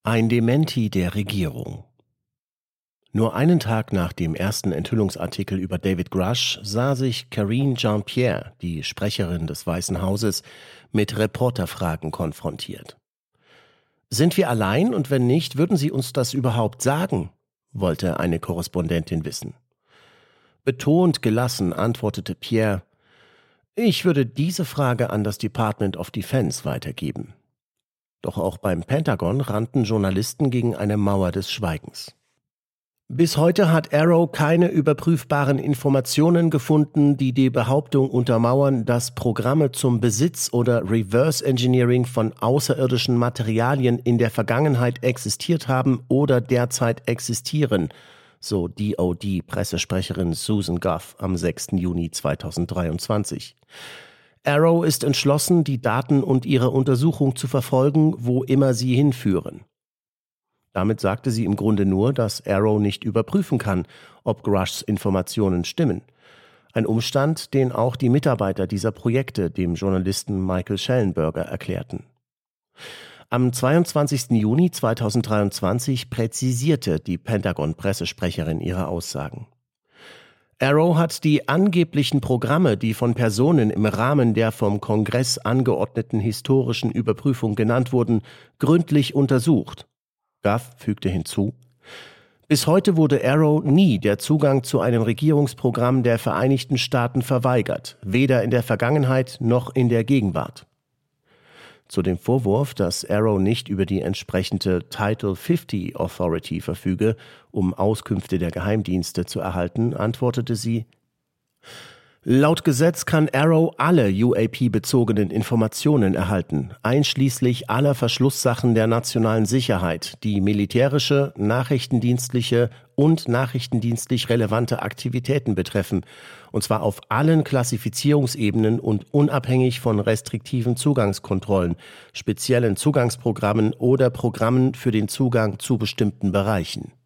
Ein Dementi der Regierung. Nur einen Tag nach dem ersten Enthüllungsartikel über David Grush sah sich Karine Jean-Pierre, die Sprecherin des Weißen Hauses, mit Reporterfragen konfrontiert. Sind wir allein und wenn nicht, würden Sie uns das überhaupt sagen? Wollte eine Korrespondentin wissen. Betont gelassen antwortete Pierre: Ich würde diese Frage an das Department of Defense weitergeben. Doch auch beim Pentagon rannten Journalisten gegen eine Mauer des Schweigens. Bis heute hat Arrow keine überprüfbaren Informationen gefunden, die die Behauptung untermauern, dass Programme zum Besitz oder Reverse Engineering von außerirdischen Materialien in der Vergangenheit existiert haben oder derzeit existieren, so DoD-Pressesprecherin Susan Gough am 6. Juni 2023. Arrow ist entschlossen, die Daten und ihre Untersuchung zu verfolgen, wo immer sie hinführen. Damit sagte sie im Grunde nur, dass Arrow nicht überprüfen kann, ob Grushs Informationen stimmen. Ein Umstand, den auch die Mitarbeiter dieser Projekte dem Journalisten Michael Shellenberger erklärten. Am 22. Juni 2023 präzisierte die Pentagon-Pressesprecherin ihre Aussagen. Arrow hat die angeblichen Programme, die von Personen im Rahmen der vom Kongress angeordneten historischen Überprüfung genannt wurden, gründlich untersucht. Gough fügte hinzu: Bis heute wurde Arrow nie der Zugang zu einem Regierungsprogramm der Vereinigten Staaten verweigert, weder in der Vergangenheit noch in der Gegenwart. Zu dem Vorwurf, dass Arrow nicht über die entsprechende Title 50 Authority verfüge, um Auskünfte der Geheimdienste zu erhalten, antwortete sie: Laut Gesetz kann Arrow alle UAP-bezogenen Informationen erhalten, einschließlich aller Verschlusssachen der nationalen Sicherheit, die militärische, nachrichtendienstliche und nachrichtendienstlich relevante Aktivitäten betreffen, und zwar auf allen Klassifizierungsebenen und unabhängig von restriktiven Zugangskontrollen, speziellen Zugangsprogrammen oder Programmen für den Zugang zu bestimmten Bereichen.